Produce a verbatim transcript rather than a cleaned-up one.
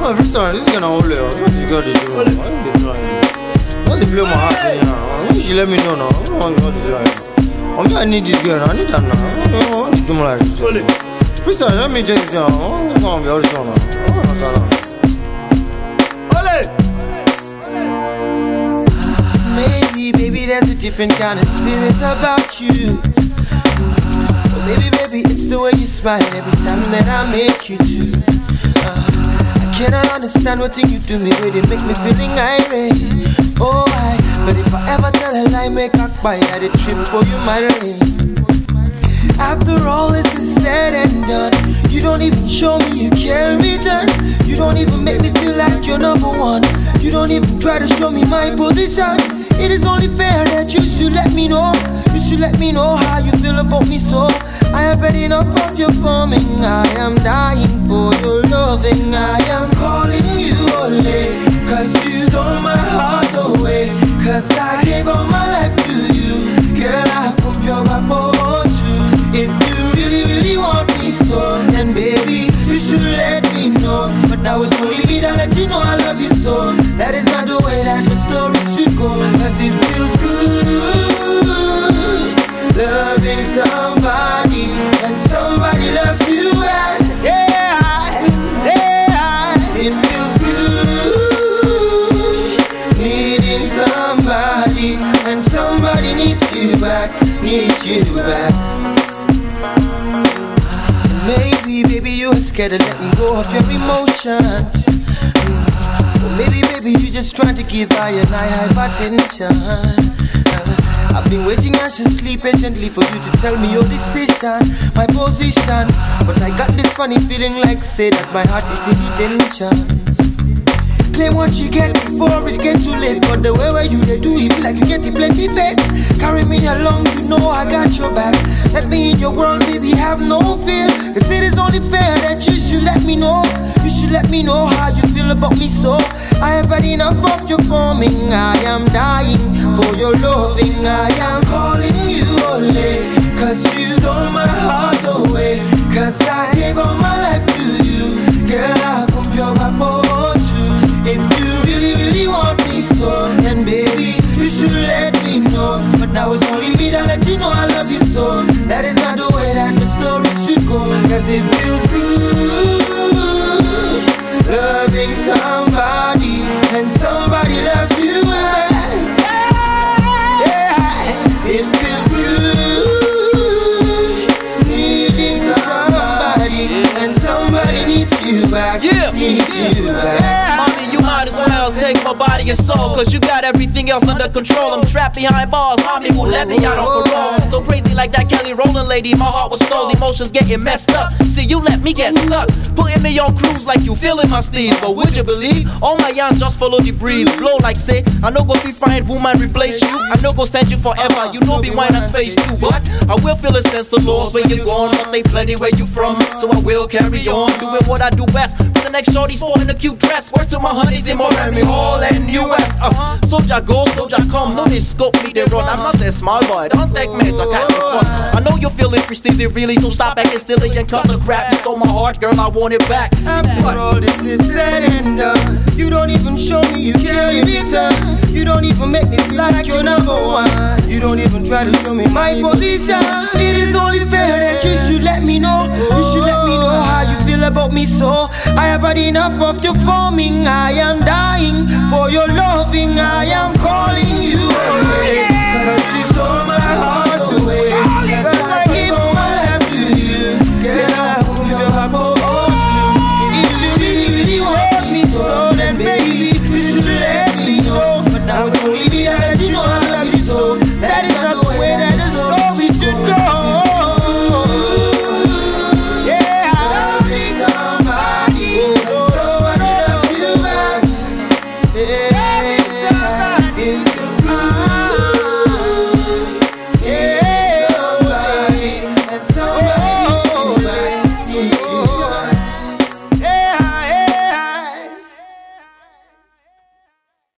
Oh, first time, this is gonna hold it. What's you got to do? What's the trying? What's the blame my heart in now? When you let me know now? What's the line? I mean, I need this girl. I need that now. I want to do more like this. First time, let me take it down. I'm gonna be all this on now. Maybe, baby, there's a different kind of spirit about you. Oh, baby, baby, it's the way you smile every time that I make you do. Uh, I cannot understand what thing you do me where they make me feeling irate. Oh, I, but if I ever tell a lie, make a buy at a trip for you, my lane. After all this is said and done, you don't even show me you care in return. You don't even make me feel like you're number one. You don't even try to show me my position. It is only fair that you should let me know. You should let me know how you feel about me, so I have had enough of your forming. I am dying for your loving. I am calling you Ole, cause you stole my heart away. Cause I gave all my life to you. Girl, I pump your backbone too. If you really, really want me so, then baby, you should let me know. But now it's only me that let you know I love you so. That is not the way that the story should go. Cause it feels good loving somebody and somebody loves you back. Yeah, yeah. It feels good needing somebody and somebody needs you back, needs you back. Maybe, baby, you're scared to let me go of your emotions. Or maybe, baby, you're just trying to give I and I hypertension. uh, I've been waiting, I should sleep patiently for you to tell me your decision, my position. But I got this funny feeling like say that my heart is in detention. Claim what you get before it get too late. But the way where you they do it be like you get it plenty fed. Carry me along, you know I got your back. Let me in your world, baby, have no fear. Cause it is only fair that you should let me know. You should let me know how you feel about me so. I have had enough of your forming. I am dying for your loving. I am calling you Ole, cause you stole my heart away. Cause I gave all my life to you. Girl, I pump your backbone too. If you really, really want me so, then baby, you should let me know. But now it's only me that let you know I love you so. That is not the way that the story should go. Cause it feels good loving somebody and somebody loves you back. Yeah, it feels good needing somebody and somebody needs you back, yeah. Needs you back. Mommy, you might as well take my body and soul, cause you got everything else under control. I'm trapped behind bars, mommy won't let me out on parole. So crazy like that Kelly Rowland lady, my heart was stole, emotions getting messed up. See, you let me get stuck, putting me on cruise like you feeling my steam. But would you believe, all my yarns just follow the breeze. Blow like say, I no go be fine woman replace you. I no go stand you forever, you know be wine and face too. But I will feel a sense of loss when you're gone, but they plenty where you from. So I will carry on, doing what I do best. For the next shorty sporting a cute dress, word to my honeys in Miami Hall and U S uh, Soldier go, soldier come, no this scope me they run. I'm not that small boy, don't take me to catch me fun. I know you're feeling pristine really, so stop acting silly and cut the crap. You stole my heart, girl, I want it back. After all this is said and done, you don't even show me you care in return. You don't even make me feel like you're number one. You don't even try to show me my position. It is only fair that you should let me know. You should let me know how you feel about me so. I have had enough of your forming. I am dying for your loving. I am calling you Ole, cause you